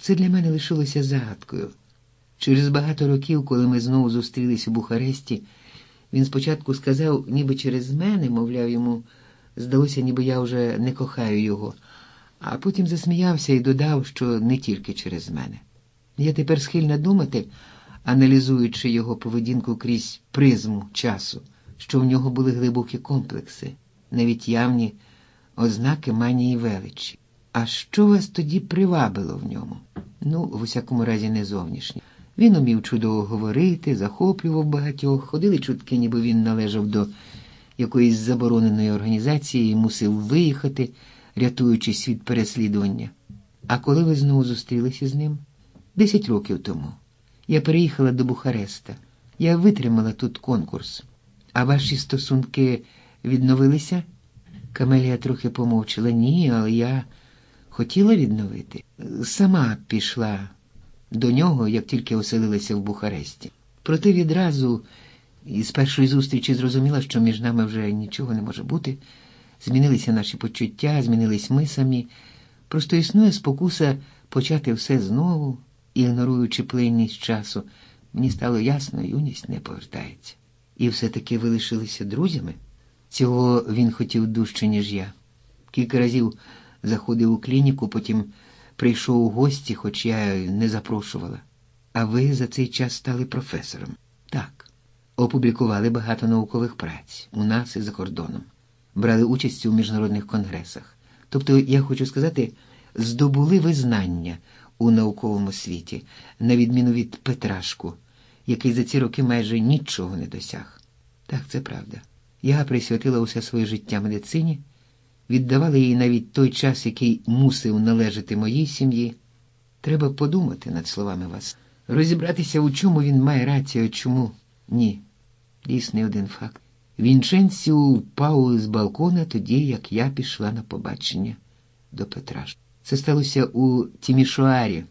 Це для мене лишилося загадкою. Через багато років, коли ми знову зустрілись у Бухаресті, він спочатку сказав, ніби через мене, мовляв, йому здалося, ніби я вже не кохаю його, а потім засміявся і додав, що не тільки через мене. Я тепер схильна думати, аналізуючи його поведінку крізь призму часу, що в нього були глибокі комплекси, навіть явні ознаки манії величі. А що вас тоді привабило в ньому? Ну, в усякому разі, не зовнішнє. Він умів чудово говорити, захоплював багатьох, ходили чутки, ніби він належав до якоїсь забороненої організації і мусив виїхати, рятуючись від переслідування. А коли ви знову зустрілися з ним? 10 років тому. Я переїхала до Бухареста. Я витримала тут конкурс. А ваші стосунки відновилися? Камелія трохи помовчала. Ні, але я хотіла відновити. Сама пішла до нього, як тільки оселилася в Бухаресті. Проте відразу із першої зустрічі зрозуміла, що між нами вже нічого не може бути. Змінилися наші почуття, змінились ми самі. Просто існує спокуса почати все знову, ігноруючи плинність часу. Мені стало ясно, юність не повертається. І все-таки ви лишилися друзями? Цього він хотів дужче, ніж я. Кілька разів заходив у клініку, потім прийшов у гості, хоч я не запрошувала. А ви за цей час стали професором? Так. Опублікували багато наукових праць у нас і за кордоном. Брали участь у міжнародних конгресах. Тобто, я хочу сказати, здобули визнання у науковому світі, на відміну від Петрашку, який за ці роки майже нічого не досяг. Так, це правда. Я присвятила усе своє життя медицині, віддавала їй навіть той час, який мусив належати моїй сім'ї. Треба подумати над словами вас. Розібратися, у чому він має рацію, а чому ні. Дійсний один факт. Вінченціо впав з балкона тоді, як я пішла на побачення до Петрашки. Це сталося у Тімішоарі.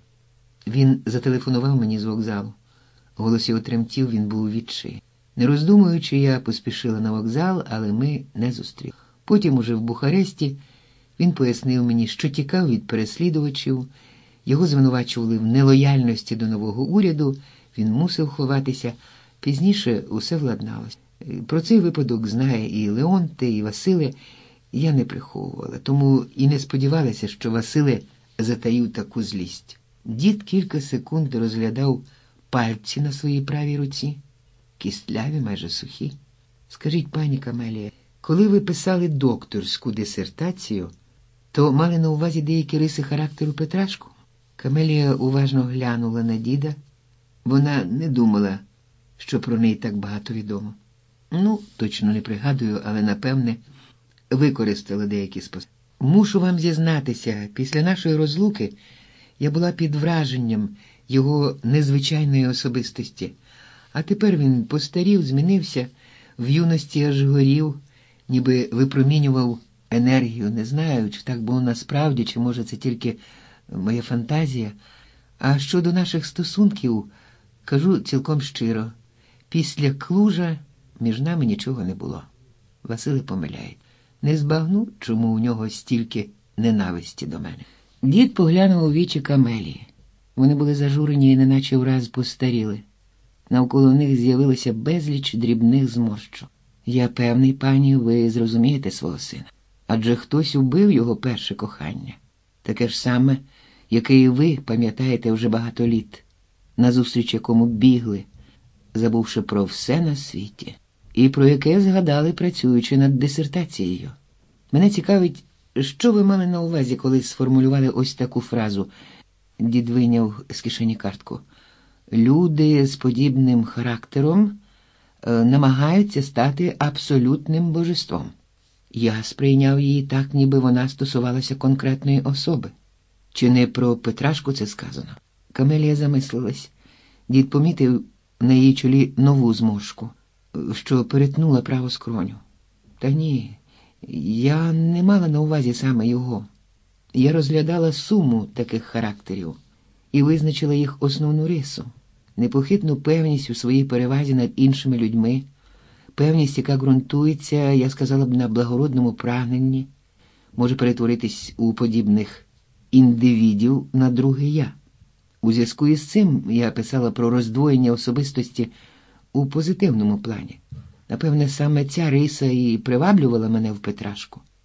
Він зателефонував мені з вокзалу. Голос його тремтів, він був у відчаї. Не роздумуючи, я поспішила на вокзал, але ми не зустріли. Потім уже в Бухаресті він пояснив мені, що тікав від переслідувачів, його звинувачували в нелояльності до нового уряду, він мусив ховатися. Пізніше усе владналося. Про цей випадок знає і Леонте, і Василе. Я не приховувала, тому і не сподівалася, що Василе затаїв таку злість. Дід кілька секунд розглядав пальці на своїй правій руці, кістляві, майже сухі. Скажіть, пані Камелія, коли ви писали докторську дисертацію, то мали на увазі деякі риси характеру Петрашку? Камелія уважно глянула на діда. Вона не думала, що про неї так багато відомо. Ну, точно не пригадую, але, напевне, використала деякі способи. Мушу вам зізнатися, після нашої розлуки я була під враженням його незвичайної особистості. А тепер він постарів, змінився, в юності аж горів, ніби випромінював енергію. Не знаю, чи так було насправді, чи може це тільки моя фантазія. А щодо наших стосунків, кажу цілком щиро, після Клужа між нами нічого не було. Василь помиляє. Не збагну, чому у нього стільки ненависті до мене. Дід поглянув у вічі Камелії. Вони були зажурені і неначе враз постаріли. Навколо них з'явилося безліч дрібних зморщок. Я певний, пані, ви зрозумієте свого сина. Адже хтось убив його перше кохання. Таке ж саме, яке і ви пам'ятаєте вже багато літ, назустріч якому бігли, забувши про все на світі, і про яке згадали, працюючи над дисертацією. Мене цікавить, що ви мали на увазі, коли сформулювали ось таку фразу. Дід вийняв з кишені картку. Люди з подібним характером намагаються стати абсолютним божеством. Я сприйняв її так, ніби вона стосувалася конкретної особи. Чи не про Петрашку це сказано? Камелія замислилась. Дід помітив на її чолі нову зморшку, що перетнула праву скроню. Та ні, я не мала на увазі саме його. Я розглядала суму таких характерів і визначила їх основну рису. Непохитну певність у своїй перевазі над іншими людьми, певність, яка ґрунтується, я сказала б, на благородному прагненні, може перетворитись у подібних індивідів на друге «я». У зв'язку із цим я писала про роздвоєння особистості у позитивному плані. Напевне, саме ця риса і приваблювала мене в Петрашку.